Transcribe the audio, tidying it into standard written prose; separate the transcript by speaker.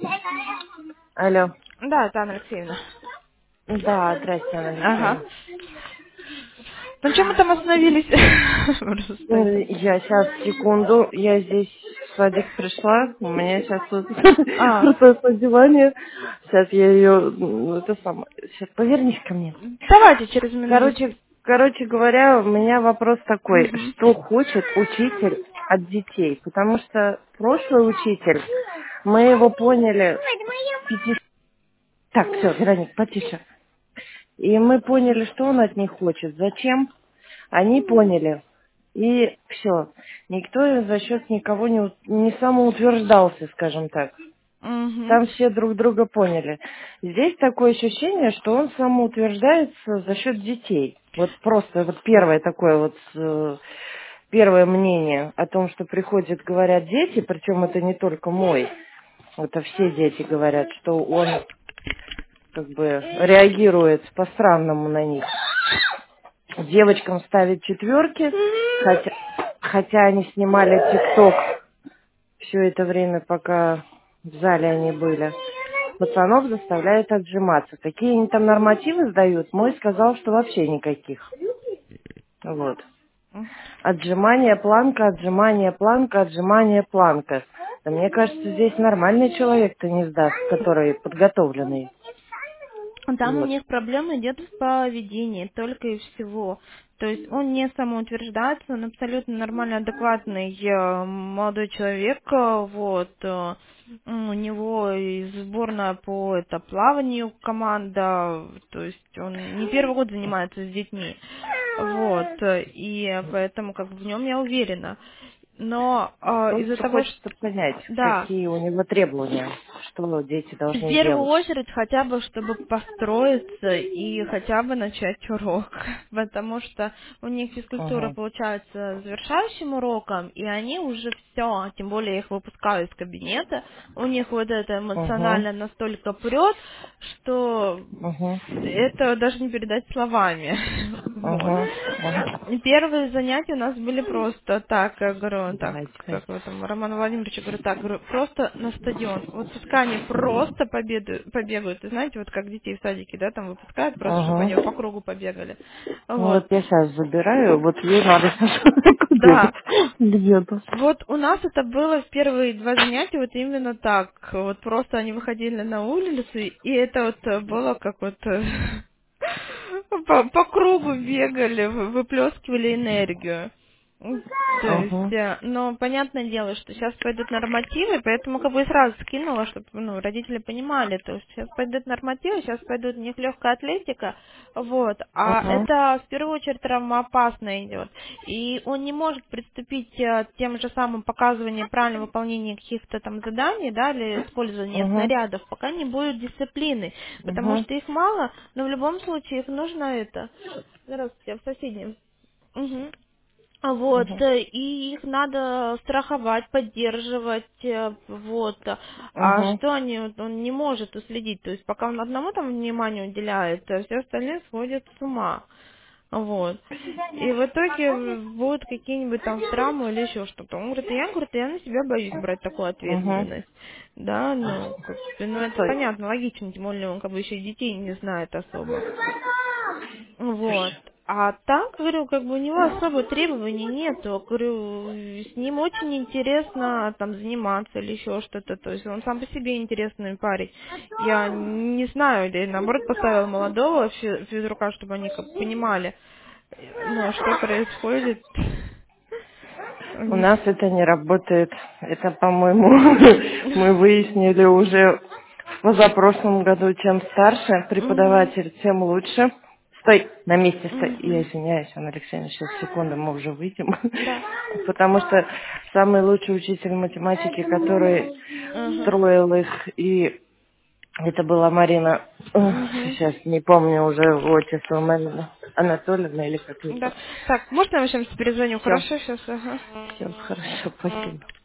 Speaker 1: Алло.
Speaker 2: Да, это Анна Алексеевна.
Speaker 1: Да, здрасте, Анна
Speaker 2: Ага.
Speaker 1: Алексеевна.
Speaker 2: На чем мы там остановились? Просто.
Speaker 1: Я сейчас, секунду, я здесь в садик пришла, у меня сейчас тут
Speaker 2: А,
Speaker 1: процесс одевания. Сейчас я ее, это самое, сейчас повернись ко мне.
Speaker 2: давайте через минут.
Speaker 1: Короче говоря, у меня вопрос такой,
Speaker 2: Угу.
Speaker 1: что хочет учитель от детей? Потому что прошлый учитель, мы его поняли, так, все, Вероник, потише. И мы поняли, что он от них хочет, зачем. Они поняли. И все. Никто за счет никого не самоутверждался, скажем так.
Speaker 2: Угу.
Speaker 1: Там все друг друга поняли. Здесь такое ощущение, что он самоутверждается за счет детей. Вот просто вот первое такое вот первое мнение о том, что приходят, говорят дети, причем это не только мой, это все дети говорят, что он как бы реагирует по-странному на них. Девочкам ставит четверки, хотя они снимали ТикТок все это время, пока в зале они были. Пацанов заставляют отжиматься. Какие они там нормативы сдают? Мой сказал, что вообще никаких. Вот. Отжимание, планка, отжимание, планка, отжимание, планка. Да мне кажется, здесь нормальный человек-то не сдаст, который подготовленный.
Speaker 2: Там у
Speaker 1: Вот.
Speaker 2: них проблема идет в поведении, только и всего. То есть он не самоутверждается, он абсолютно нормальный, адекватный молодой человек, вот. У него и сборная по плаванию команда, то есть он не первый год занимается с детьми, вот, и поэтому как бы в нем я уверена. Но из-за
Speaker 1: Просто
Speaker 2: того,
Speaker 1: хочется
Speaker 2: что
Speaker 1: понять,
Speaker 2: да,
Speaker 1: какие у него требования, что дети
Speaker 2: в
Speaker 1: должны
Speaker 2: первую
Speaker 1: делать.
Speaker 2: очередь хотя бы, чтобы построиться и хотя бы начать урок, потому что у них физкультура
Speaker 1: Угу.
Speaker 2: получается завершающим уроком, и они уже все, тем более я их выпускаю из кабинета, у них вот это
Speaker 1: Угу.
Speaker 2: эмоционально настолько прет, что
Speaker 1: Угу.
Speaker 2: это даже не передать словами. Вот.
Speaker 1: Угу.
Speaker 2: И первые занятия у нас были просто так, я говорю, так,
Speaker 1: Давайте.
Speaker 2: как в этом, Роман Владимирович, я говорю, так, говорю, просто на стадион. Вот пускай они просто побегают, и знаете, вот как детей в садике, да, там выпускают, просто чтобы они по
Speaker 1: Угу.
Speaker 2: кругу побегали.
Speaker 1: Ну
Speaker 2: Вот.
Speaker 1: вот я сейчас забираю, вот ей надо сейчас бегать
Speaker 2: Да.
Speaker 1: где-то.
Speaker 2: Вот у нас это было в первые два занятия вот именно так. Вот просто они выходили на улицу, и это вот было как вот по кругу бегали, выплескивали энергию. То есть,
Speaker 1: Угу.
Speaker 2: но понятное дело, что сейчас пойдут нормативы, поэтому как бы и сразу скинула, чтобы родители понимали, то есть сейчас пойдут нормативы, сейчас пойдут у них легкая атлетика, вот, а
Speaker 1: Угу.
Speaker 2: это в первую очередь травмоопасно идет, и он не может приступить к тем же самым показыванием правильного выполнения каких-то там заданий, да, или использования
Speaker 1: Угу.
Speaker 2: снарядов, пока не будет дисциплины, потому
Speaker 1: Угу.
Speaker 2: что их мало, но в любом случае их нужно это. Здравствуйте, в соседнем. Мгм. Вот,
Speaker 1: Угу.
Speaker 2: и их надо страховать, поддерживать, вот. А
Speaker 1: Угу.
Speaker 2: что они, вот он не может уследить, то есть пока он одному там внимание уделяет, все остальные сходят с ума. Вот. И в итоге будут какие-нибудь там травмы или еще что-то. Он говорит, я на себя боюсь брать такую
Speaker 1: Угу.
Speaker 2: ответственность. Да, ну, как бы, ну это
Speaker 1: Стой.
Speaker 2: понятно, логично, тем более он как бы еще и детей не знает особо. Вот. А так, говорю, как бы у него особо требований нету. Говорю, с ним очень интересно там заниматься или еще что-то. То есть он сам по себе интересный парень. Я не знаю, или наоборот поставила молодого физрука, чтобы они как бы понимали, ну, что происходит.
Speaker 1: У
Speaker 2: Они
Speaker 1: нас это не работает. Это, по-моему, мы выяснили уже в позапрошлом году. Чем старше
Speaker 2: Мгм.
Speaker 1: преподаватель, тем лучше. Стой, на месте стой. Я
Speaker 2: Мгм.
Speaker 1: извиняюсь, Анна Алексеевна, сейчас секунду, мы уже выйдем.
Speaker 2: Да.
Speaker 1: Потому что самый лучший учитель математики, который
Speaker 2: Ага.
Speaker 1: строил их, и это была Марина,
Speaker 2: Мгм.
Speaker 1: сейчас не помню уже отчество, Марина Анатольевна или как ее.
Speaker 2: Да. Так, можно я вам сейчас перезвоню?
Speaker 1: Все,
Speaker 2: Хорошо, сейчас, ага.
Speaker 1: все, хорошо, спасибо.